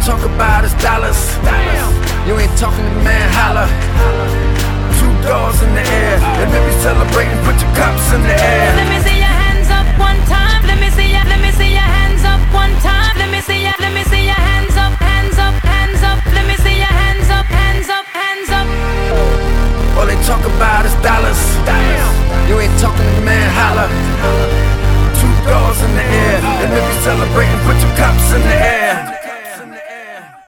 talk about is dollars. You ain't talking to man, holla. Two doors in the air, and if you celebrating, put your cups in the air. Let me see